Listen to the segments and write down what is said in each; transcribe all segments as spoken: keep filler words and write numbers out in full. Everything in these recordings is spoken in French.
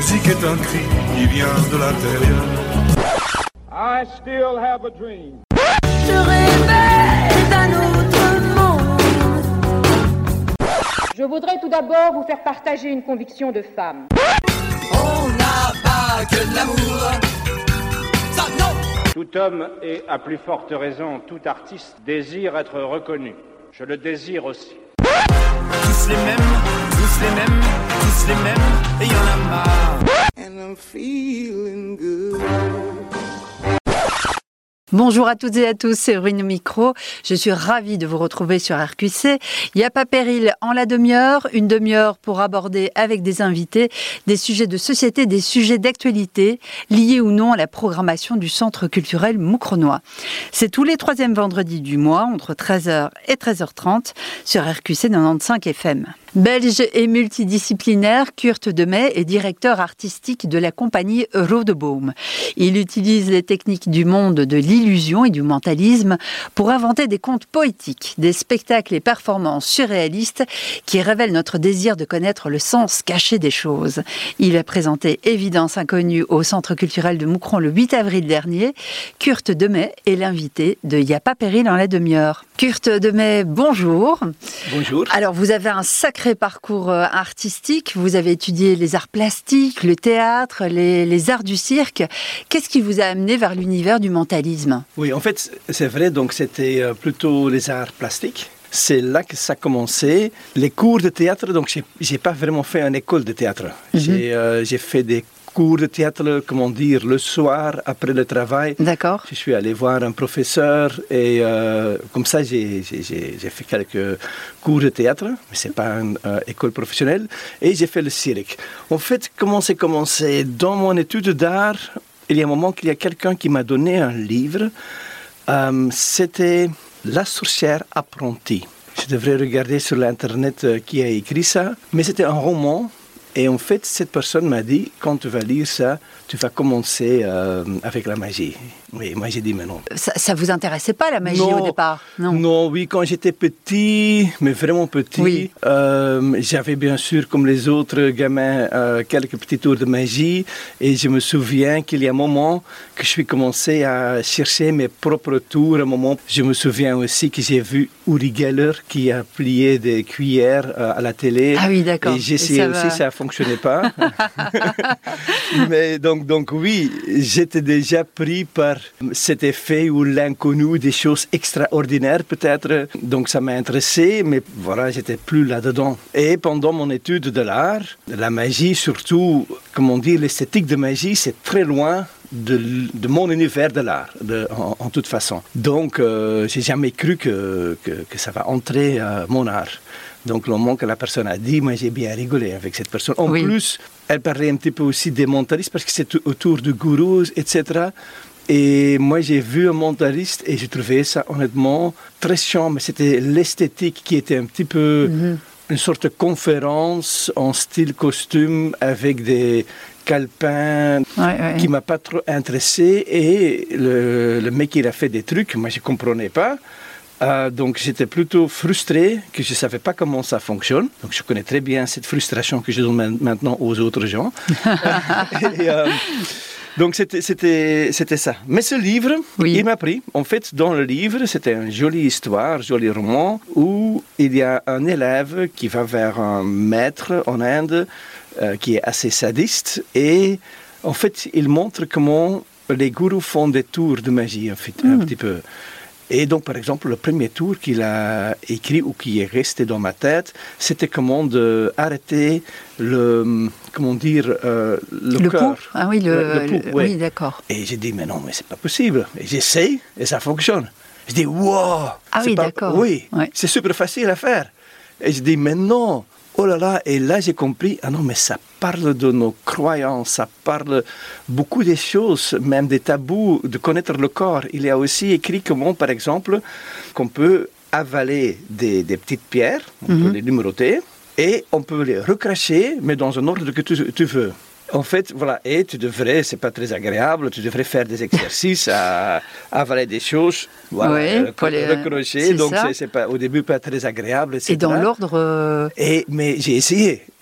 musique est un cri qui vient de l'intérieur. I still have a dream. Je rêvais d'un autre monde. Je voudrais tout d'abord vous faire partager une conviction de femme. On n'a pas que de l'amour. Ça, non. Tout homme et, à plus forte raison, tout artiste désire être reconnu. Je le désire aussi. Tous les mêmes, tous les mêmes, tous les mêmes, et y en a marre. And I'm feeling good. Bonjour à toutes et à tous, c'est Ruine au micro. Je suis ravie de vous retrouver sur R Q C. Il n'y a pas péril en la demi-heure, une demi-heure pour aborder avec des invités des sujets de société, des sujets d'actualité liés ou non à la programmation du Centre culturel Moucronois. C'est tous les troisièmes vendredis du mois, entre treize heures et treize heures trente, sur R Q C quatre-vingt-quinze F M. Belge et multidisciplinaire, Kurt Demey est directeur artistique de la compagnie Rodebaum. Il utilise les techniques du monde de l'illusion et du mentalisme pour inventer des contes poétiques, des spectacles et performances surréalistes qui révèlent notre désir de connaître le sens caché des choses. Il a présenté Évidence inconnue au Centre culturel de Moucron le huit avril dernier. Kurt Demey est l'invité de Y a pas péril en la demi-heure. Kurt Demey, bonjour. Bonjour. Alors, vous avez un sacré parcours artistique. Vous avez étudié les arts plastiques, le théâtre, les, les arts du cirque. Qu'est-ce qui vous a amené vers l'univers du mentalisme ? Oui, en fait, c'est vrai, donc c'était plutôt les arts plastiques. C'est là que ça a commencé. Les cours de théâtre, donc j'ai, j'ai pas vraiment fait une école de théâtre. Mm-hmm. J'ai, euh, j'ai fait des cours de théâtre, comment dire, le soir, après le travail. D'accord. Je suis allé voir un professeur et euh, comme ça, j'ai, j'ai, j'ai fait quelques cours de théâtre, mais c'est pas une euh, école professionnelle. Et j'ai fait le cirque. En fait, comment c'est commencé ? Dans mon étude d'art, il y a un moment qu'il y a quelqu'un qui m'a donné un livre. Euh, c'était La sorcière apprentie. Je devrais regarder sur l'internet euh, qui a écrit ça, mais c'était un roman. Et en fait, cette personne m'a dit, quand tu vas lire ça, tu vas commencer euh, avec la magie. Oui, moi j'ai dit, mais non. Ça, ça vous intéressait pas, la magie, non, au départ ? Non, non, oui, quand j'étais petit, mais vraiment petit, oui. euh, j'avais bien sûr, comme les autres gamins, euh, quelques petits tours de magie. Et je me souviens qu'il y a un moment que je suis commencé à chercher mes propres tours. Un moment, je me souviens aussi que j'ai vu Uri Geller qui a plié des cuillères euh, à la télé. Ah oui, d'accord. Et j'essayais aussi, va... ça ne fonctionnait pas. Mais donc, donc oui, j'étais déjà pris par cet effet ou l'inconnu, des choses extraordinaires peut-être. Donc ça m'a intéressé, mais voilà, j'étais plus là-dedans. Et pendant mon étude de l'art, la magie surtout, comment dire, l'esthétique de magie, c'est très loin de, de mon univers de l'art, de, en, en toute façon. Donc euh, j'ai jamais cru que, que, que ça va entrer à mon art. Donc le moment que la personne a dit, moi j'ai bien rigolé avec cette personne. En oui. plus, elle parlait un petit peu aussi des mentalistes parce que c'est autour de gourous, et cetera. Et moi, j'ai vu un mentaliste et j'ai trouvé ça honnêtement très chiant, mais c'était l'esthétique qui était un petit peu mm-hmm. une sorte de conférence en style costume avec des calepins ouais, ouais. qui ne m'a pas trop intéressé. Et le, le mec, il a fait des trucs, moi, je ne comprenais pas. Euh, donc j'étais plutôt frustré, que je ne savais pas comment ça fonctionne. Donc je connais très bien cette frustration que je donne maintenant aux autres gens. et, euh, donc c'était, c'était, c'était ça. Mais ce livre, oui. il m'a pris. En fait, dans le livre, c'était une jolie histoire, joli roman, où il y a un élève qui va vers un maître en Inde euh, qui est assez sadiste. Et en fait, il montre comment les gourous font des tours de magie, en fait, mm. un petit peu. Et donc, par exemple, le premier tour qu'il a écrit ou qui est resté dans ma tête, c'était comment d'arrêter le, comment dire, euh, le, le cœur. Pouls. Ah oui, le, le, le pouls, le, ouais. oui, d'accord. Et j'ai dit, mais non, mais c'est pas possible. Et j'essaye et ça fonctionne. Je dis, wow! Ah oui, pas... d'accord. Oui, ouais. c'est super facile à faire. Et je dis, mais non! Oh là là, et là j'ai compris, ah non, mais ça parle de nos croyances, ça parle beaucoup des choses, même des tabous, de connaître le corps. Il y a aussi écrit comment, par exemple, qu'on peut avaler des, des petites pierres, on mm-hmm. peut les numéroter, et on peut les recracher, mais dans un ordre que tu, tu veux. En fait, voilà, et tu devrais, c'est pas très agréable, tu devrais faire des exercices à, à avaler des choses, voilà, oui, pour les recrocher, donc c'est c'est, c'est pas, au début pas très agréable, et cetera. Et dans l'ordre... Euh... Et, mais j'ai essayé,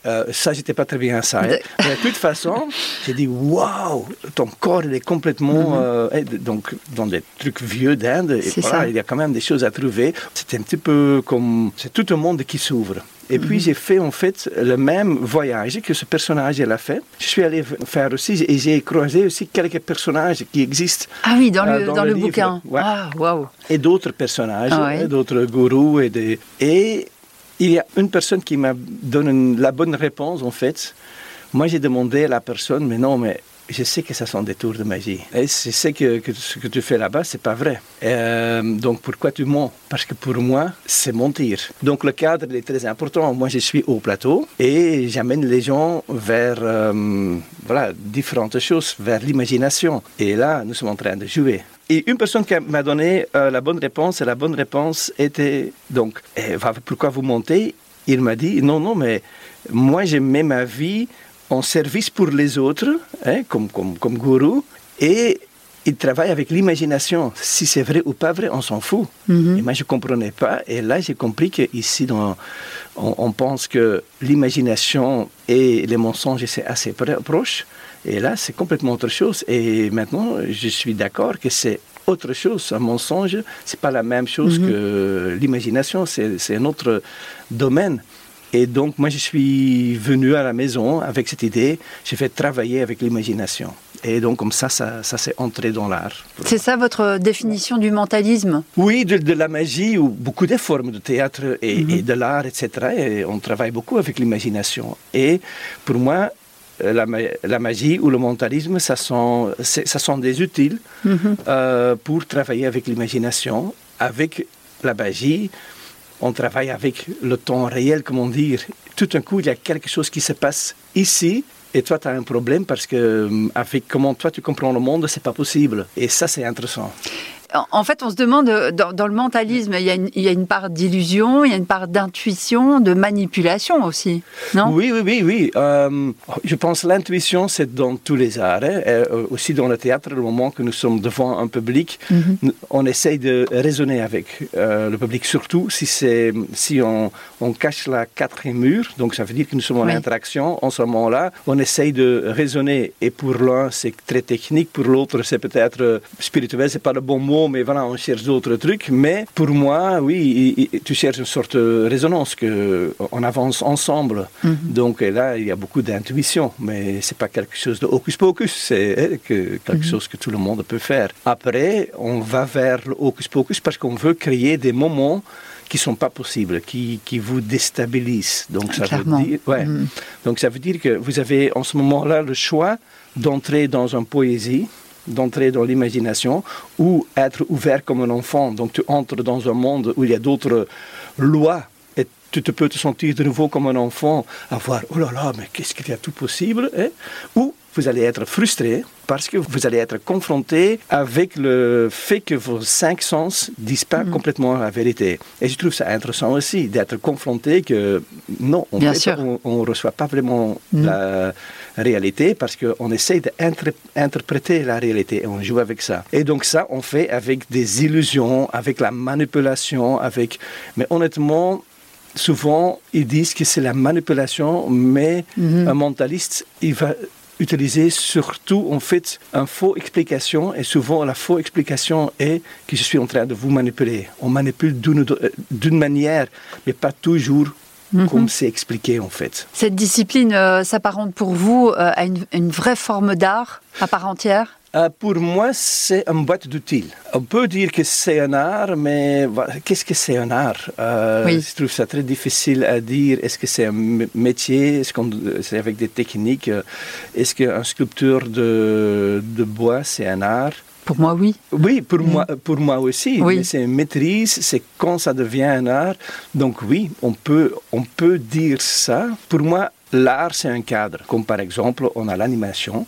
Euh, ça, j'étais pas très bien à ça. Hein. Mais de toute façon, j'ai dit waouh, ton corps il est complètement mm-hmm. euh, donc dans des trucs vieux d'Inde. Et voilà, il y a quand même des choses à trouver. C'était un petit peu comme c'est tout un monde qui s'ouvre. Et puis, mm-hmm. j'ai fait en fait le même voyage que ce personnage elle a fait. Je suis allé faire aussi, et j'ai croisé aussi quelques personnages qui existent. Ah oui, dans le, euh, dans dans le, le bouquin. Ouais. Ah, waouh. Et d'autres personnages, ah, ouais. d'autres gourous. Et, des... et il y a une personne qui m'a donné une, la bonne réponse, en fait. Moi, j'ai demandé à la personne, mais non, mais je sais que ça sont des tours de magie. Et je sais que, que ce que tu fais là-bas, c'est pas vrai. Euh, donc pourquoi tu mens? Parce que pour moi, c'est mentir. Donc le cadre il est très important. Moi, je suis au plateau et j'amène les gens vers euh, voilà, différentes choses, vers l'imagination. Et là, nous sommes en train de jouer. Et une personne qui m'a donné euh, la bonne réponse, et la bonne réponse était donc, eh, pourquoi vous mentez? Il m'a dit, non, non, mais moi, j'ai mis ma vie en service pour les autres, hein, comme, comme, comme gourou, et il travaille avec l'imagination. Si c'est vrai ou pas vrai, on s'en fout. Mm-hmm. Et moi, je ne comprenais pas. Et là, j'ai compris qu'ici, dans, on, on pense que l'imagination et les mensonges, c'est assez proche. Et là, c'est complètement autre chose. Et maintenant, je suis d'accord que c'est autre chose. Un mensonge, ce n'est pas la même chose mm-hmm. que l'imagination. C'est, c'est un autre domaine. Et donc, moi, je suis venu à la maison avec cette idée. J'ai fait travailler avec l'imagination. Et donc, comme ça, ça, ça s'est entré dans l'art. C'est ça votre définition du mentalisme? Oui, de, de la magie, ou beaucoup de formes de théâtre et, mm-hmm. et de l'art, et cetera. Et on travaille beaucoup avec l'imagination. Et pour moi, la, la magie ou le mentalisme, ça sont, ça sont des outils mm-hmm. euh, pour travailler avec l'imagination. Avec la magie, on travaille avec le temps réel, comment dire. Tout d'un coup, il y a quelque chose qui se passe ici, et toi, tu as un problème parce que avec comment toi, tu comprends le monde, c'est pas possible. Et ça, c'est intéressant. En fait, on se demande, dans, dans le mentalisme, il y, a une, il y a une part d'illusion, il y a une part d'intuition, de manipulation aussi, non? Oui, oui, oui. oui. Euh, je pense que l'intuition, c'est dans tous les arts. Hein. Euh, aussi dans le théâtre, le moment que nous sommes devant un public, mm-hmm. on essaye de raisonner avec euh, le public, surtout si, c'est, si on, on cache la quatrième mur, donc ça veut dire que nous sommes en oui. interaction. En ce moment-là, on essaye de raisonner. Et pour l'un, c'est très technique, pour l'autre, c'est peut-être spirituel, c'est pas le bon mot, mais voilà, on cherche d'autres trucs. Mais pour moi, oui, tu cherches une sorte de résonance, qu'on avance ensemble. Mm-hmm. Donc là, il y a beaucoup d'intuition, mais ce n'est pas quelque chose de hocus-pocus, c'est quelque mm-hmm. chose que tout le monde peut faire. Après, on va vers le hocus-pocus parce qu'on veut créer des moments qui ne sont pas possibles, qui, qui vous déstabilisent. Donc ça, veut dire, ouais. mm. Donc ça veut dire que vous avez en ce moment-là le choix d'entrer dans une poésie, d'entrer dans l'imagination ou être ouvert comme un enfant. Donc tu entres dans un monde où il y a d'autres lois et tu te peux te sentir de nouveau comme un enfant, à voir « oh là là, mais qu'est-ce qu'il y a tout possible hein? » Ou vous allez être frustré parce que vous allez être confronté avec le fait que vos cinq sens ne disent pas mmh. complètement la vérité. Et je trouve ça intéressant aussi d'être confronté que non, on ne reçoit pas vraiment mmh. la réalité parce qu'on essaie d'interpréter la réalité et on joue avec ça. Et donc ça, on fait avec des illusions, avec la manipulation, avec... Mais honnêtement, souvent, ils disent que c'est la manipulation, mais mmh. un mentaliste, il va utiliser surtout, en fait, une fausse explication. Et souvent, la fausse explication est que je suis en train de vous manipuler. On manipule d'une, d'une manière, mais pas toujours mm-hmm. comme c'est expliqué, en fait. Cette discipline euh, s'apparente pour vous euh, à une, une vraie forme d'art à part entière? Euh, pour moi, c'est une boîte d'outils. On peut dire que c'est un art, mais voilà, qu'est-ce que c'est un art? euh, oui. Je trouve ça très difficile à dire. Est-ce que c'est un métier? Est-ce que c'est avec des techniques? Est-ce qu'un sculpteur de, de bois, c'est un art? Pour moi, oui. Oui, pour, mmh. moi, pour moi aussi. Oui. Mais c'est une maîtrise, c'est quand ça devient un art. Donc oui, on peut, on peut dire ça. Pour moi, l'art, c'est un cadre. Comme par exemple, on a l'animation.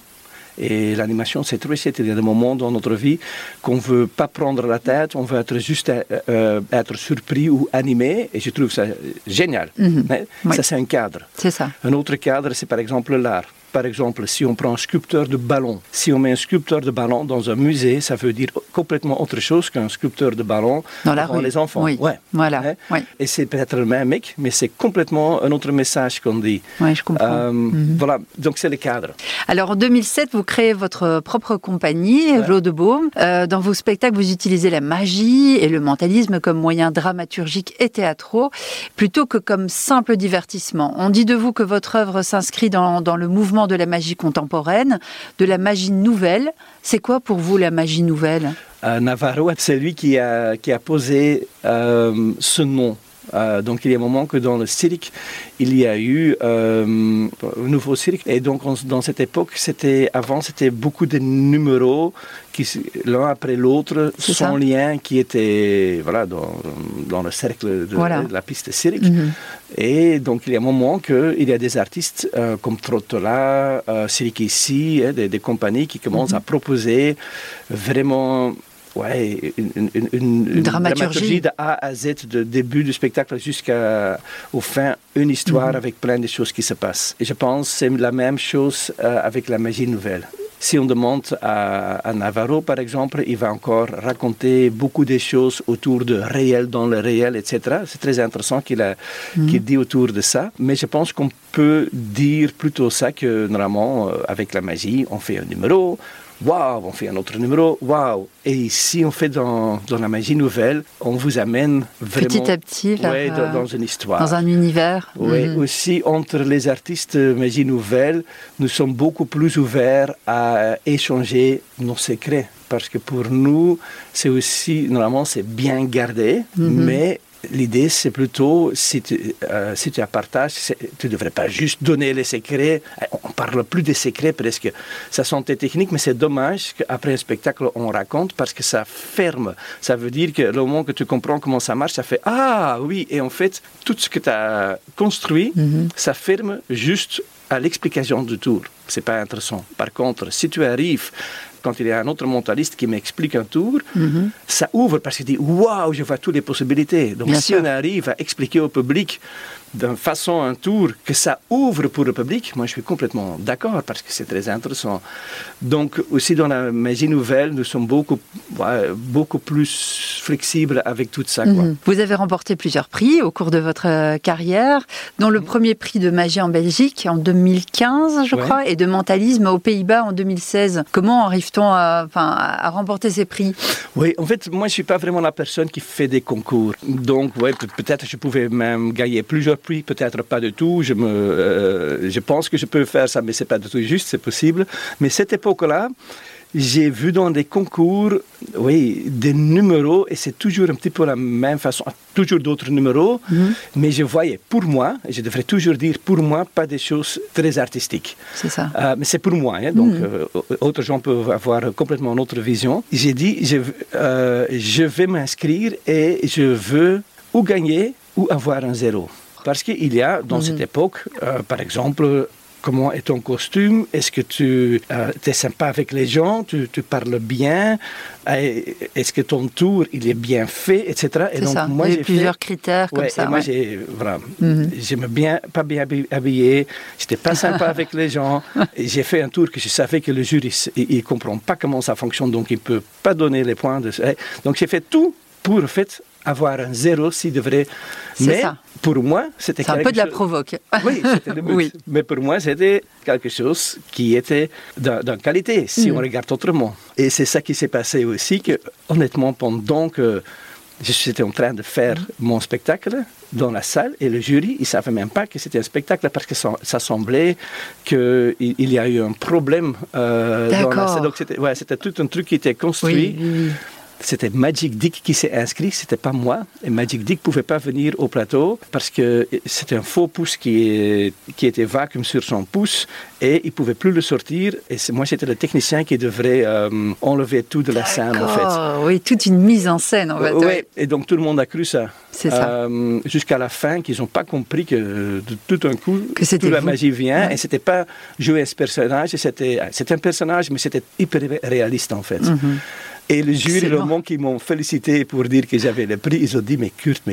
Et l'animation, c'est très chouette. Il y a des moments dans notre vie qu'on ne veut pas prendre la tête, on veut être juste euh, être surpris ou animé. Et je trouve ça génial. Mm-hmm. Mais oui. Ça, c'est un cadre. C'est ça. Un autre cadre, c'est par exemple l'art. par exemple, si on prend un sculpteur de ballon, si on met un sculpteur de ballon dans un musée, ça veut dire complètement autre chose qu'un sculpteur de ballon dans la pour rue. les enfants. Oui. Ouais. Voilà. Ouais. Oui. Et c'est peut-être le même mec, mais c'est complètement un autre message qu'on dit. Oui, je comprends. Euh, mm-hmm. Voilà, donc c'est le cadre. Alors en deux mille sept, vous créez votre propre compagnie, ouais. L'Eau de Baume. Euh, dans vos spectacles, vous utilisez la magie et le mentalisme comme moyens dramaturgiques et théâtraux, plutôt que comme simple divertissement. On dit de vous que votre œuvre s'inscrit dans, dans le mouvement de la magie contemporaine, de la magie nouvelle. C'est quoi pour vous la magie nouvelle ? euh, Navarro, c'est lui qui a, qui a posé euh, ce nom. Euh, donc il y a un moment que dans le cirque, il y a eu euh, un nouveau cirque. Et donc on, dans cette époque, c'était, avant c'était beaucoup de numéros qui, l'un après l'autre, C'est sans ça. lien, qui étaient voilà, dans, dans le cercle de, Voilà. de la piste cirque. Mm-hmm. Et donc il y a un moment qu'il y a des artistes euh, comme Trottola, euh, Cirque ici, hein, des, des compagnies qui commencent mm-hmm. à proposer vraiment... Ouais, une, une, une, une dramaturgie. dramaturgie de A à Z, du début du spectacle jusqu'au fin, une histoire mm-hmm. avec plein de choses qui se passent. Et je pense que c'est la même chose euh, avec la magie nouvelle. Si on demande à, à Navarro, par exemple, il va encore raconter beaucoup de choses autour du réel dans le réel, et cetera. C'est très intéressant qu'il, a, mm-hmm. qu'il dit autour de ça. Mais je pense qu'on peut dire plutôt ça que, normalement, euh, avec la magie, on fait un numéro. Waouh, on fait un autre numéro, waouh. Et ici, on fait dans, dans la magie nouvelle, on vous amène vraiment... Petit à petit vers, ouais, dans, dans une histoire. Dans un univers. Oui, mm-hmm. Aussi, entre les artistes magie nouvelle, nous sommes beaucoup plus ouverts à échanger nos secrets. Parce que pour nous, c'est aussi, normalement, c'est bien gardé, mm-hmm. mais... L'idée, c'est plutôt, si tu, euh, si tu partages, tu ne devrais pas juste donner les secrets. On ne parle plus des secrets presque. Ça sont des techniques, mais c'est dommage qu'après un spectacle, on raconte parce que ça ferme. Ça veut dire que le moment que tu comprends comment ça marche, ça fait « Ah oui !» Et en fait, tout ce que tu as construit, mm-hmm. ça ferme juste à l'explication du tour. Ce n'est pas intéressant. Par contre, si tu arrives... Quand il y a un autre mentaliste qui m'explique un tour, mm-hmm. ça ouvre parce qu'il dit « Waouh, je vois toutes les possibilités ». Donc Bien si sûr. On arrive à expliquer au public d'une façon un tour que ça ouvre pour le public, moi je suis complètement d'accord parce que c'est très intéressant. Donc aussi dans la magie nouvelle, nous sommes beaucoup, ouais, beaucoup plus flexibles avec tout ça. Quoi. Mm-hmm. Vous avez remporté plusieurs prix au cours de votre carrière, dont le mm-hmm. premier prix de magie en Belgique en deux mille quinze, je ouais. crois, et de mentalisme aux Pays-Bas en deux mille seize. Comment arrive-t-on à, enfin, à remporter ces prix ? Oui, en fait, moi je ne suis pas vraiment la personne qui fait des concours. Donc ouais, peut-être je pouvais même gagner plusieurs prix, peut-être pas du tout. Je, me, euh, je pense que je peux faire ça, mais ce n'est pas du tout juste, c'est possible. Mais cette époque-là, j'ai vu dans des concours, oui, des numéros, et c'est toujours un petit peu la même façon, toujours d'autres numéros, mm-hmm. mais je voyais pour moi, et je devrais toujours dire pour moi, pas des choses très artistiques. C'est ça. Euh, mais c'est pour moi, hein, donc mm-hmm. euh, autres gens peuvent avoir complètement une autre vision. J'ai dit, je, euh, je vais m'inscrire et je veux ou gagner ou avoir un zéro. Parce qu'il y a, dans mm-hmm. cette époque, euh, par exemple, comment est ton costume? Est-ce que tu euh, es sympa avec les gens? Tu, tu parles bien? Est-ce que ton tour, il est bien fait? Etc. Et c'est donc, ça. Moi, il y a j'ai plusieurs fait... critères comme ouais, ça. Et moi, ouais. j'ai, voilà, mm-hmm. j'aimais bien, pas bien habillé. J'étais pas sympa avec les gens. Et j'ai fait un tour que je savais que le jury, il ne comprend pas comment ça fonctionne, donc il ne peut pas donner les points. De... Donc j'ai fait tout pour, en fait, avoir un zéro s'il devrait. C'est mais ça. Pour moi, c'était C'est un peu de la provoque. Oui, c'était le but. Oui. Mais pour moi, c'était quelque chose qui était de, de qualité, si mmh. on regarde autrement. Et c'est ça qui s'est passé aussi, que honnêtement, pendant que j'étais en train de faire mmh. mon spectacle dans la salle, et le jury, ils ne savaient même pas que c'était un spectacle, parce que ça, ça semblait qu'il y a eu un problème euh, dans la salle. Donc c'était, ouais, c'était tout un truc qui était construit. Oui, oui. C'était Magic Dick qui s'est inscrit, c'était pas moi. Et Magic Dick pouvait pas venir au plateau parce que c'était un faux pouce qui, est, qui était vacuum sur son pouce et il pouvait plus le sortir. Et c'est, moi, j'étais le technicien qui devrait euh, enlever tout de la scène, en fait. Oui, toute une mise en scène, en fait. Oui, ouais. Et donc tout le monde a cru ça. C'est ça. Euh, jusqu'à la fin, qu'ils n'ont pas compris que de, tout un coup, que c'était toute la vous. magie vient. Ouais. Et c'était pas jouer ce personnage, c'était, c'était un personnage, mais c'était hyper réaliste, en fait. Mm-hmm. Et le jury, le moment qu'ils m'ont félicité pour dire que j'avais le prix, ils ont dit, mais Kurt, mais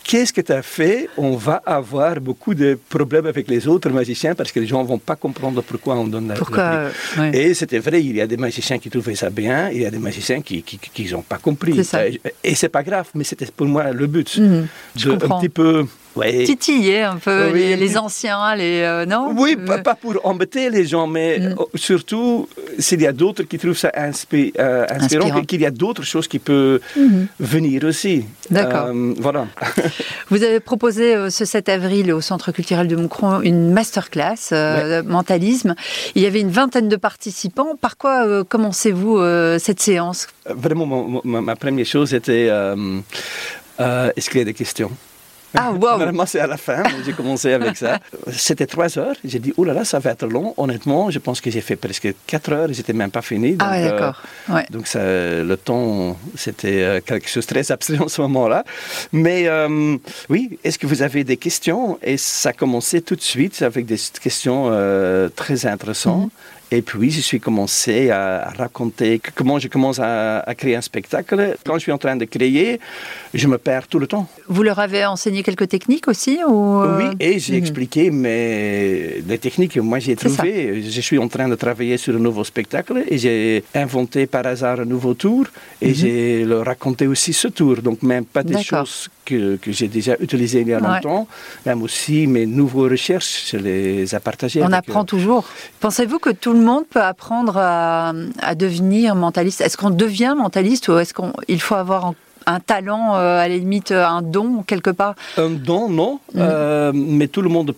qu'est-ce que tu as fait, on va avoir beaucoup de problèmes avec les autres magiciens parce que les gens ne vont pas comprendre pourquoi on donne la, pourquoi, le prix. Ouais. Et c'était vrai, il y a des magiciens qui trouvaient ça bien, il y a des magiciens qui qui n'ont pas compris. C'est ça. Et c'est pas grave, mais c'était pour moi le but. Mmh, de un petit peu... Ouais. Titiller un peu oui, les, les anciens, les euh, non Oui, pas, pas pour embêter les gens, mais mm. surtout s'il y a d'autres qui trouvent ça inspi- euh, inspirant, inspirant. Qu'il y a d'autres choses qui peuvent mm. venir aussi. D'accord. Euh, voilà. Vous avez proposé euh, ce sept avril au Centre culturel de Moucron une masterclass euh, ouais. mentalisme. Il y avait une vingtaine de participants. Par quoi euh, commencez-vous euh, cette séance? Vraiment, mon, ma, ma première chose était euh, euh, est-ce qu'il y a des questions? Ah, wow. Normalement, c'est à la fin, mais j'ai commencé avec ça. C'était trois heures. J'ai dit, oh là là, ça va être long. Honnêtement, je pense que j'ai fait presque quatre heures et j'étais même pas fini. Donc, ah, ouais, d'accord. Ouais. Euh, donc ça, le temps, c'était euh, quelque chose de très abstrait en ce moment-là. Mais euh, oui, est-ce que vous avez des questions? Et ça a commencé tout de suite avec des questions euh, très intéressantes. Mm-hmm. Et puis, je suis commencé à raconter comment je commence à, à créer un spectacle. Quand je suis en train de créer, je me perds tout le temps. Vous leur avez enseigné quelques techniques aussi ou... Oui, et j'ai mmh. expliqué mais les techniques. Moi, j'ai trouvé. Je suis en train de travailler sur un nouveau spectacle et j'ai inventé par hasard un nouveau tour et mmh. j'ai leur raconté aussi ce tour. Donc, même pas des D'accord. choses que, que j'ai déjà utilisées il y a longtemps, ouais. même aussi mes nouvelles recherches, je les ai partagées. On apprend eux. toujours. Pensez-vous que tout le monde peut apprendre à, à devenir mentaliste? Est-ce qu'on devient mentaliste ou est-ce qu'il faut avoir un talent, euh, à la limite un don quelque part? Un don, non. Mmh. Euh, mais tout le monde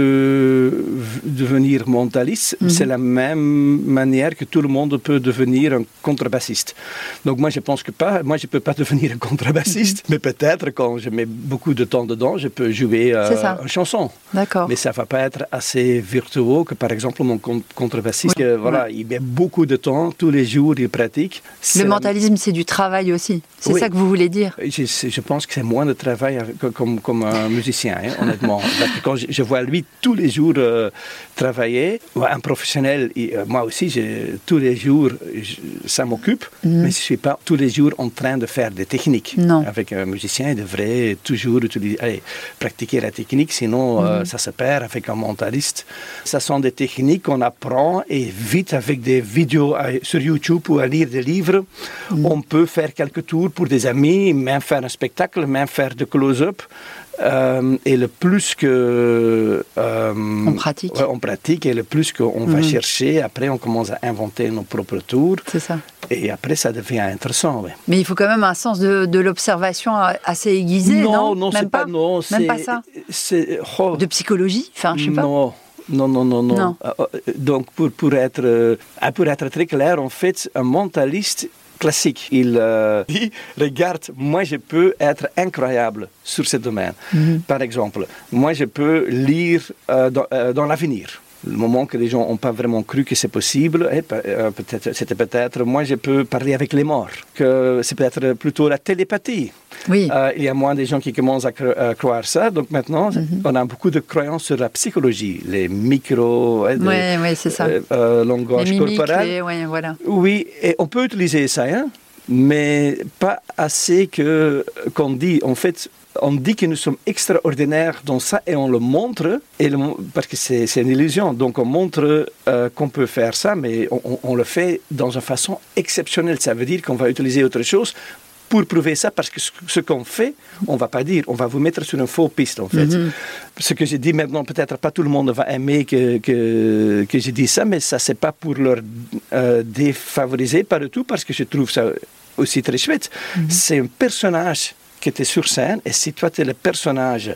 peut devenir mentaliste. Mmh. C'est la même manière que tout le monde peut devenir un contrebassiste. Donc moi, je pense que pas. Moi, je ne peux pas devenir un contrebassiste. Mmh. Mais peut-être, quand je mets beaucoup de temps dedans, je peux jouer euh, une chanson. D'accord. Mais ça ne va pas être assez virtuose que, par exemple, mon contrebassiste, oui. euh, voilà, oui. il met beaucoup de temps, tous les jours, il pratique. Le mentalisme, la... c'est du travail aussi. C'est oui. ça que vous voulez dire? Je, je pense que c'est moins de travail que, comme, comme un musicien, hein, honnêtement. Parce que quand je, je vois lui tous les jours euh, travailler, un professionnel, et, euh, moi aussi, je, tous les jours, je, ça m'occupe, mmh. mais je ne suis pas tous les jours en train de faire des techniques. Non. Avec un musicien, il devrait toujours utiliser, allez, pratiquer la technique, sinon mmh. euh, ça se perd avec un mentaliste. Ce sont des techniques qu'on apprend et vite avec des vidéos à, sur YouTube ou à lire des livres, mmh. on peut faire quelques tours pour des amis, même faire un spectacle, même faire de close-up. Euh, et le plus que euh, on pratique, ouais, on pratique et le plus qu'on mmh. va chercher, après on commence à inventer nos propres tours. C'est ça. Et après ça devient intéressant. Ouais. Mais il faut quand même un sens de, de l'observation assez aiguisé, non? Non, non, même c'est pas, non, même c'est, pas ça. C'est, oh. De psychologie, enfin, je sais pas. Non. Non, non, non, non. non. Donc pour, pour, être, pour être très clair, en fait, un mentaliste classique. Il euh, dit, regarde, moi je peux être incroyable sur ce domaine. Mm-hmm. Par exemple, moi je peux lire euh, dans, euh, dans l'avenir. Le moment que les gens n'ont pas vraiment cru que c'est possible, eh, euh, peut-être, c'était peut-être, moi je peux parler avec les morts, que c'est peut-être plutôt la télépathie. Oui. Euh, il y a moins de gens qui commencent à, cro- à croire ça, donc maintenant mm-hmm. on a beaucoup de croyances sur la psychologie, les micro, eh, oui, oui, c'est ça. Euh, euh, langage les mimiques, corporel. Les, ouais, voilà. Oui, et on peut utiliser ça, hein, mais pas assez que, qu'on dit, en fait, on dit que nous sommes extraordinaires dans ça et on le montre, et le, parce que c'est, c'est une illusion. Donc on montre euh, qu'on peut faire ça, mais on, on le fait dans une façon exceptionnelle. Ça veut dire qu'on va utiliser autre chose pour prouver ça, parce que ce qu'on fait, on ne va pas dire, on va vous mettre sur une fausse piste, en fait. Mm-hmm. Ce que j'ai dit maintenant, peut-être pas tout le monde va aimer que, que, que je dise ça, mais ça, c'est pas pour leur euh, défavoriser, pas du tout, parce que je trouve ça aussi très chouette. Mm-hmm. C'est un personnage qui était sur scène, et si toi, tu es le personnage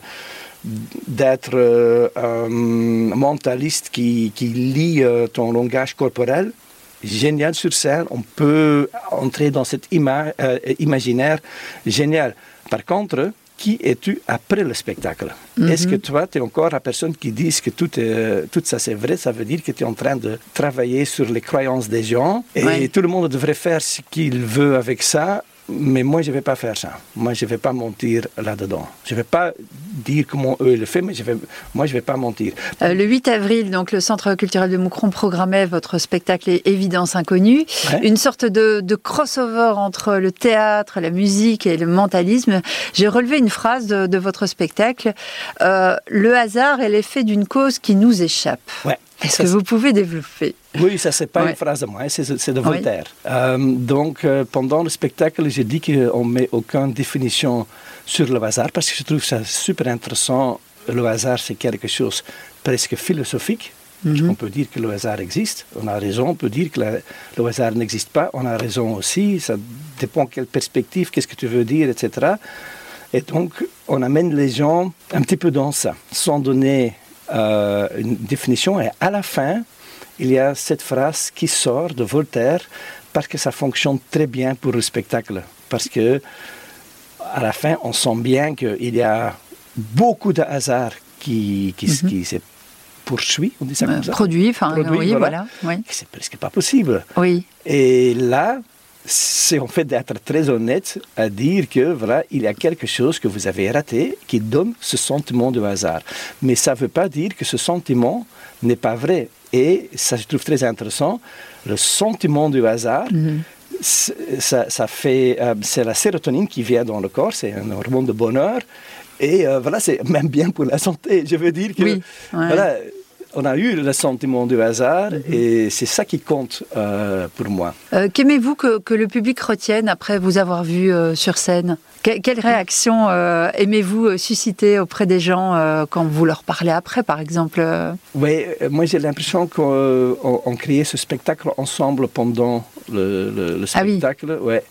d'être euh, un mentaliste qui, qui lit euh, ton langage corporel, génial sur scène, on peut entrer dans cet ima- euh, imaginaire génial. Par contre, qui es-tu après le spectacle? Mm-hmm. Est-ce que toi, tu es encore la personne qui dit que tout, est, tout ça c'est vrai? Ça veut dire que tu es en train de travailler sur les croyances des gens et ouais. tout le monde devrait faire ce qu'il veut avec ça. Mais moi, je ne vais pas faire ça. Moi, je ne vais pas mentir là-dedans. Je ne vais pas dire comment eux le font, mais je vais, moi, je ne vais pas mentir. Euh, le huit avril, donc, le Centre culturel de Moucron programmait votre spectacle Évidence inconnue. Ouais. Une sorte de, de crossover entre le théâtre, la musique et le mentalisme. J'ai relevé une phrase de, de votre spectacle. Euh, le hasard est l'effet d'une cause qui nous échappe. Ouais. Est-ce que vous pouvez développer ? Oui, ça, c'est pas ouais. une phrase de moi, c'est, c'est de Voltaire. Oui. Euh, donc, euh, pendant le spectacle, j'ai dit qu'on ne met aucune définition sur le hasard, parce que je trouve ça super intéressant. Le hasard, c'est quelque chose presque philosophique. Mm-hmm. On peut dire que le hasard existe, on a raison. On peut dire que la, le hasard n'existe pas, on a raison aussi. Ça dépend de quelle perspective, qu'est-ce que tu veux dire, et cetera. Et donc, on amène les gens un petit peu dans ça, sans donner euh, une définition. Et à la fin, il y a cette phrase qui sort de Voltaire parce que ça fonctionne très bien pour le spectacle. Parce que à la fin, on sent bien qu'il y a beaucoup de hasard qui, qui, mm-hmm. qui se poursuit, on dit ça comme ça. Produit, enfin, oui, voilà. voilà oui. C'est presque pas possible. Oui. Et là, c'est en fait d'être très honnête à dire que voilà, il y a quelque chose que vous avez raté qui donne ce sentiment de hasard. Mais ça ne veut pas dire que ce sentiment n'est pas vrai. Et ça, je trouve très intéressant, le sentiment du hasard, mm-hmm. ça, ça fait, euh, c'est la sérotonine qui vient dans le corps, c'est un hormone de bonheur. Et euh, voilà, c'est même bien pour la santé. Je veux dire que oui, ouais. voilà, on a eu le sentiment du hasard mm-hmm. et c'est ça qui compte euh, pour moi. Euh, qu'aimez-vous que, que le public retienne après vous avoir vu euh, sur scène ? Que, Quelle réaction euh, aimez-vous susciter auprès des gens euh, quand vous leur parlez après, par exemple euh... Oui, moi j'ai l'impression qu'on on, on créait ce spectacle ensemble pendant le, le, le spectacle. Ah oui. Ouais.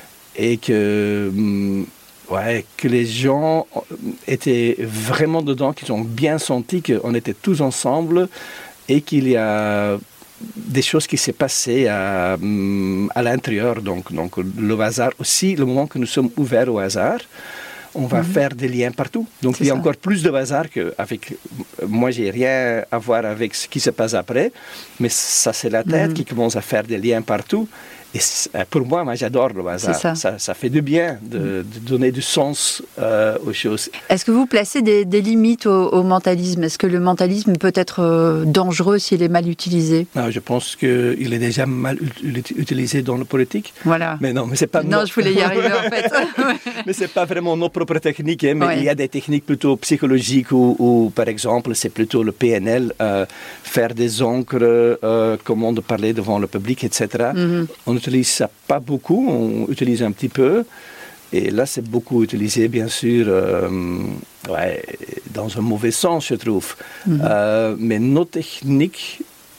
Et que... Hum, Ouais, que les gens étaient vraiment dedans, qu'ils ont bien senti qu'on était tous ensemble et qu'il y a des choses qui s'est passées à, à l'intérieur. Donc, donc le hasard aussi, le moment que nous sommes ouverts au hasard, on va mmh. faire des liens partout. Donc c'est il y a ça. Encore plus de hasard qu'avec... Moi, j'ai rien à voir avec ce qui se passe après, mais ça, c'est la tête mmh. qui commence à faire des liens partout. Et pour moi, moi, j'adore le hasard. Ça. Ça, ça fait du bien de, de donner du sens euh, aux choses. Est-ce que vous placez des, des limites au, au mentalisme ? Est-ce que le mentalisme peut être euh, dangereux s'il est mal utilisé ? Non, je pense qu'il est déjà mal utilisé dans le politique. Voilà. Mais non, mais c'est pas non, no... je voulais y arriver en fait. Mais c'est pas vraiment nos propres techniques. Hein, mais ouais. il y a des techniques plutôt psychologiques où, où par exemple, c'est plutôt le P N L, euh, faire des encres, euh, comment de parler devant le public, et cetera. Mm-hmm. On utilise ça pas beaucoup, on utilise un petit peu. Et là, c'est beaucoup utilisé, bien sûr, euh, ouais, dans un mauvais sens, je trouve. Mm-hmm. Euh, mais nos techniques,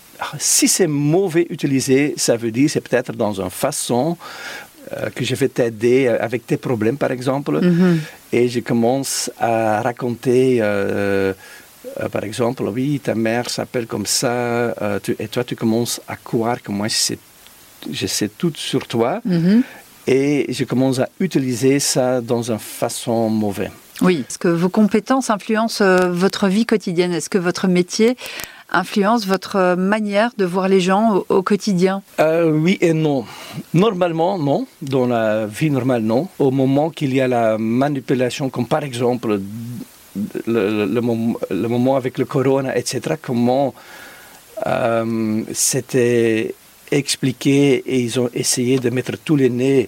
si c'est mauvais utilisé, ça veut dire c'est peut-être dans une façon euh, que je vais t'aider avec tes problèmes, par exemple. Mm-hmm. Et je commence à raconter... Euh, Euh, par exemple, oui, ta mère s'appelle comme ça, euh, tu, et toi, tu commences à croire que moi, je sais, je sais tout sur toi, mm-hmm. et je commence à utiliser ça dans une façon mauvaise. Oui, est-ce que vos compétences influencent euh, votre vie quotidienne ? Est-ce que votre métier influence votre manière de voir les gens au, au quotidien ? euh, Oui et non. Normalement, non. Dans la vie normale, non. Au moment qu'il y a la manipulation, comme par exemple... Le, le, moment, le moment avec le corona, et cetera, comment euh, c'était expliqué et ils ont essayé de mettre tous les nez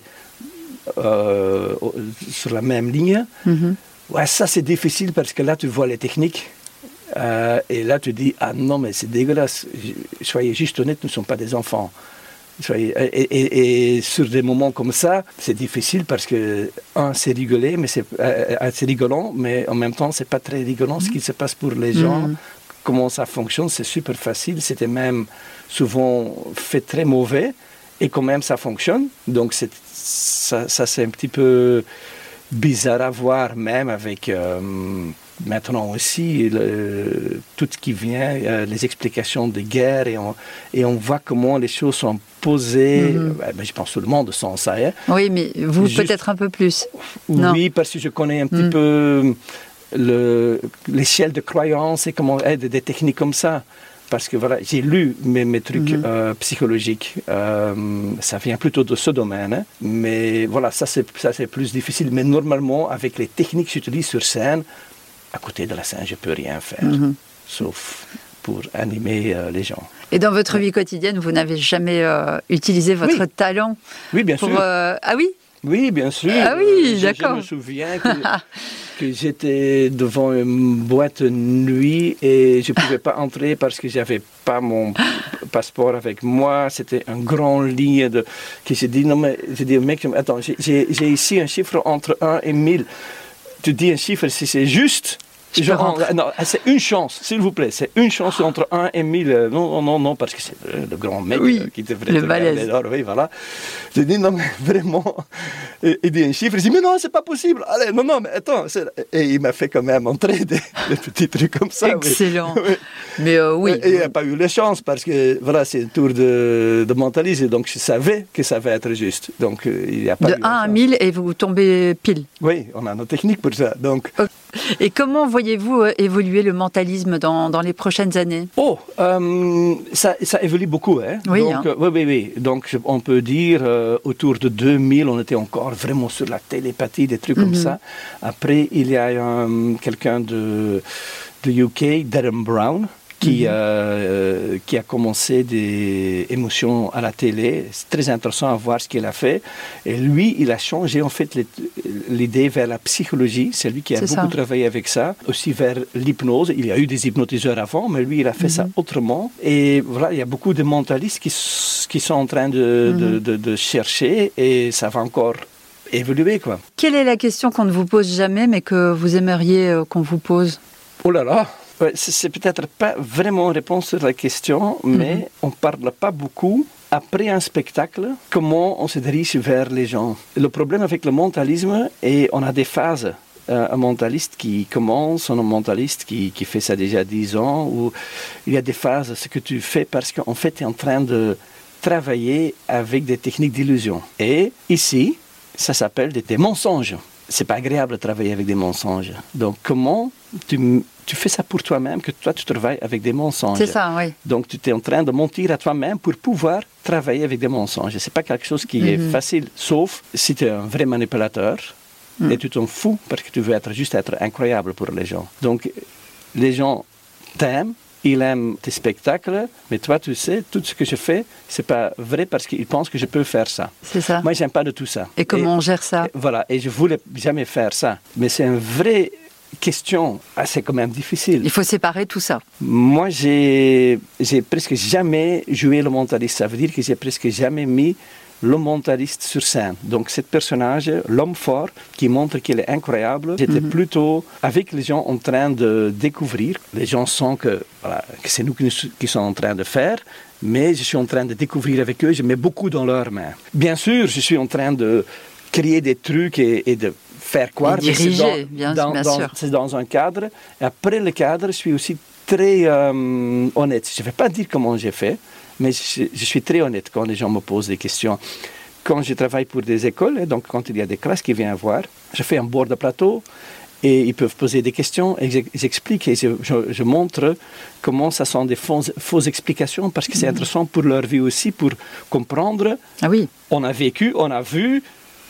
euh, sur la même ligne. Mm-hmm. Ouais, ça c'est difficile parce que là tu vois les techniques euh, et là tu dis ah non mais c'est dégueulasse. Soyez juste honnêtes, nous ne sommes pas des enfants. Et, et, et sur des moments comme ça, c'est difficile parce que, un, c'est rigolé, mais c'est, euh, c'est rigolant, mais en même temps, c'est pas très rigolant ce qui se passe pour les gens. Mmh. Comment ça fonctionne, c'est super facile. C'était même souvent fait très mauvais, et quand même, ça fonctionne. Donc, c'est, ça, ça, c'est un petit peu bizarre à voir, même avec... Euh, Maintenant aussi, le, tout ce qui vient, euh, les explications de guerre, et on, et on voit comment les choses sont posées. Mm-hmm. Ben, je pense que tout le monde sent ça. Hein. Oui, mais vous Juste, peut-être un peu plus. Oui, non. parce que je connais un petit mm. peu le, l'échelle de croyance et comment, eh, des, des techniques comme ça. parce que voilà, j'ai lu mes, mes trucs Mhm. euh, psychologiques. Euh, ça vient plutôt de ce domaine. Hein. Mais voilà, ça c'est, ça c'est plus difficile. Mais normalement, avec les techniques que j'utilise sur scène, à côté de la scène, je ne peux rien faire. Mhm. Sauf pour animer euh, les gens. Et dans votre vie quotidienne, vous n'avez jamais euh, utilisé votre Oui. talent Oui, bien pour... sûr. euh, Ah oui. Oui, bien sûr. Ah oui, Je- d'accord. Je me souviens que, que j'étais devant une boîte de nuit et je ne pouvais pas entrer parce que je n'avais pas mon p- passeport avec moi. C'était un grand ligne de... que j'ai dit, non mais, j'ai dit, mec, attends, j'ai, j'ai, j'ai ici un chiffre entre un et mille. Tu dis un chiffre, si c'est juste... Je Je peux rentre. rentrer. Non, c'est une chance, s'il vous plaît. C'est une chance entre un et mille. Non, non, non, non, parce que c'est le, le grand mec Oui, euh, qui devrait le te regarder balèze. dehors. Oui, voilà. J'ai dit, non, mais vraiment. Et- Il dit un chiffre. Il dit, mais non, c'est pas possible. Allez, non, non, mais attends. c'est- Et il m'a fait quand même entrer des, des petits trucs comme ça. oui. Excellent. Oui. Mais euh, oui. Et il n'a pas eu la chance parce que voilà, c'est un tour de, de mentalisme. Donc je savais que ça va être juste. Donc euh, il n'y a pas De eu la un à chance. mille et vous tombez pile. Oui, on a nos techniques pour ça. Donc. Et comment voyez-vous euh, évoluer le mentalisme dans, dans les prochaines années? Oh, euh, ça, ça évolue beaucoup. Hein? Oui, Donc, hein. euh, oui, oui, oui. Donc, je- on peut dire, euh, autour de deux mille, on était encore vraiment sur la télépathie, des trucs Mhm. comme ça. Après, il y a un- quelqu'un de, de U K, Darren Brown, qui, Mhm. euh, qui a commencé des émotions à la télé. C'est très intéressant à voir ce qu'il a fait. Et lui, il a changé en fait les- l'idée vers la psychologie. C'est lui qui a C'est beaucoup ça. travaillé avec ça. Aussi vers l'hypnose. Il y a eu des hypnotiseurs avant, mais lui, il a fait ça autrement. Et voilà, il y a beaucoup de mentalistes qui, s- qui sont en train de, de- de- de chercher et ça va encore évoluer, quoi. Quelle est la question qu'on ne vous pose jamais mais que vous aimeriez euh, qu'on vous pose? Oh là là, ouais, c'est c'est peut-être pas vraiment une réponse sur la question, mais Mhm. on parle pas beaucoup. Après un spectacle, comment on se dirige vers les gens. Le problème avec le mentalisme, et on a des phases. Euh, un mentaliste qui commence, un mentaliste qui, qui fait ça déjà dix ans, où il y a des phases, ce que tu fais parce qu'en fait tu es en train de travailler avec des techniques d'illusion. Et ici, ça s'appelle des, des mensonges. C'est pas agréable de travailler avec des mensonges. Donc comment tu, tu fais ça pour toi-même, que toi tu travailles avec des mensonges. C'est ça, oui. Donc tu es en train de mentir à toi-même pour pouvoir travailler avec des mensonges. C'est pas quelque chose qui est Mhm. facile, sauf si tu es un vrai manipulateur Mhm. et tu t'en fous parce que tu veux être juste être incroyable pour les gens. Donc les gens t'aiment. Il aime tes spectacles, mais toi, tu sais, tout ce que je fais, c'est pas vrai parce qu'il pense que je peux faire ça. C'est ça. Moi, j'aime pas de tout ça. Et comment on gère ça? et Voilà, et je voulais jamais faire ça. Mais c'est une vraie question, ah, c'est quand même difficile. Il faut séparer tout ça. Moi, j'ai, j'ai presque jamais joué le mentaliste. Ça veut dire que j'ai presque jamais mis le mentaliste sur scène. Donc, ce personnage, l'homme fort, qui montre qu'il est incroyable, j'étais Mhm. plutôt avec les gens en train de découvrir. Les gens sentent que, voilà, que c'est nous qui, nous- qui sommes en train de faire, mais je suis en train de découvrir avec eux, je mets beaucoup dans leurs mains. Bien sûr, je suis en train de créer des trucs et, et de faire croire. Et mais c'est diriger, dans- bien- dans- bien dans- sûr. C'est dans un cadre. Et après le cadre, je suis aussi très euh, honnête. Je ne vais pas dire comment j'ai fait, mais je, je suis très honnête quand les gens me posent des questions. Quand je travaille pour des écoles, donc quand il y a des classes qui viennent voir, je fais un bord de plateau et ils peuvent poser des questions et j'ex- j'explique et je, je- je montre comment ça sont des fausses, fausses explications parce que c'est intéressant pour leur vie aussi, pour comprendre. Ah oui. On a vécu, on a vu.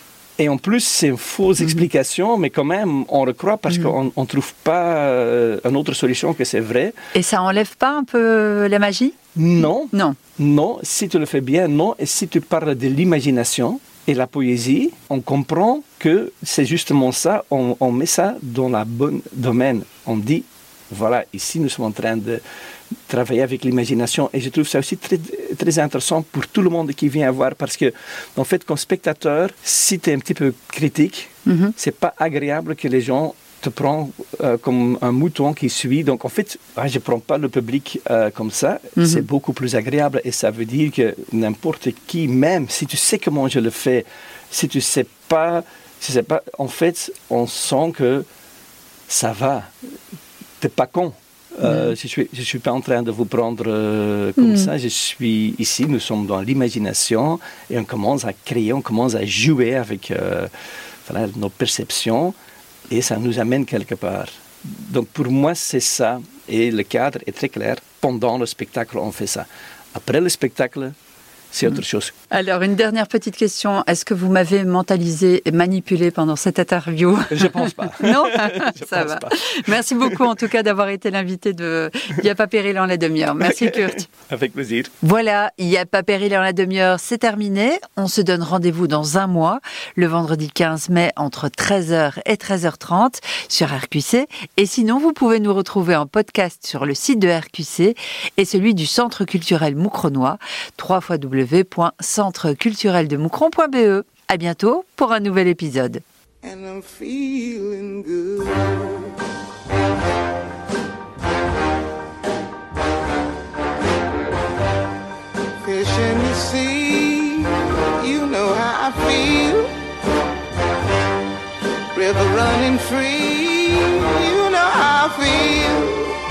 Et en plus, c'est une fausse explication, mais quand même, on le croit parce qu'on ne trouve pas euh, une autre solution que c'est vrai. Et ça enlève pas un peu la magie? Non, Non. non, si tu le fais bien, non. Et si tu parles de l'imagination et la poésie, on comprend que c'est justement ça, on, on met ça dans le bon domaine. On dit, voilà, ici nous sommes en train de travailler avec l'imagination et je trouve ça aussi très, très intéressant pour tout le monde qui vient voir parce que, en fait, comme spectateur, si tu es un petit peu critique, Mhm. c'est pas agréable que les gens te prennent euh, comme un mouton qui suit. Donc, en fait, ah, je ne prends pas le public euh, comme ça. Mhm. C'est beaucoup plus agréable et ça veut dire que n'importe qui, même si tu sais comment je le fais, si tu sais pas, si sais pas, en fait, on sent que ça va. T'es pas con. Euh, Je ne suis, je suis pas en train de vous prendre euh, comme Mm. ça. Je suis ici, nous sommes dans l'imagination et on commence à créer, on commence à jouer avec euh, voilà, nos perceptions et ça nous amène quelque part. Donc pour moi, c'est ça. Et le cadre est très clair. Pendant le spectacle, on fait ça. Après le spectacle, c'est autre chose. Alors, une dernière petite question. Est-ce que vous m'avez mentalisé et manipulé pendant cette interview ? Je ne pense pas. Non ? Je Ça pense va. pas. Merci beaucoup, en tout cas, d'avoir été l'invité de Il n'y a pas péril en la demi-heure. Merci, Kurt. Avec plaisir. Voilà, Il n'y a pas péril en la demi-heure, c'est terminé. On se donne rendez-vous dans un mois, le vendredi quinze mai, entre treize heures et treize heures trente sur R Q C. Et sinon, vous pouvez nous retrouver en podcast sur le site de R Q C et celui du Centre culturel moucronois, w w w point centre culturel de moucron point b e. À bientôt pour un nouvel épisode. And I'm feeling good. Fish in the sea, you know how I feel. River running free, you know how I feel.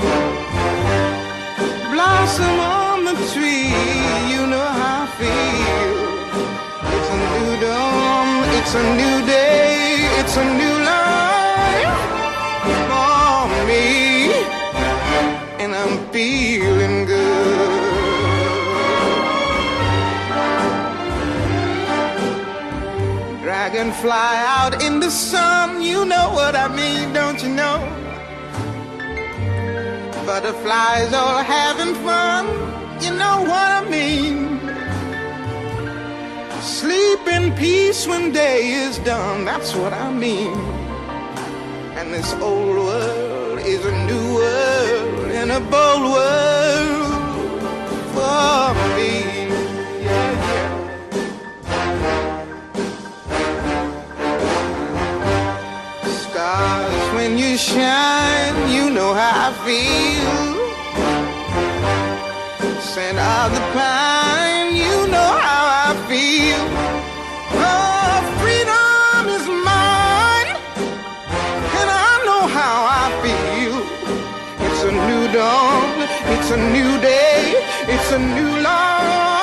Blossom on the tree, you know how I feel. It's a new dawn, it's a new day, it's a new life for me, and I'm feeling good. Dragonfly out in the sun, you know what I mean, don't you know? Butterflies all having fun, you know what I mean. Sleep in peace when day is done, that's what I mean. And this old world is a new world and a bold world for me. Yeah, yeah. Stars, when you shine, you know how I feel. Scent of the pine, you know how I feel. Oh, freedom is mine, and I know how I feel. It's a new dawn, it's a new day, it's a new life.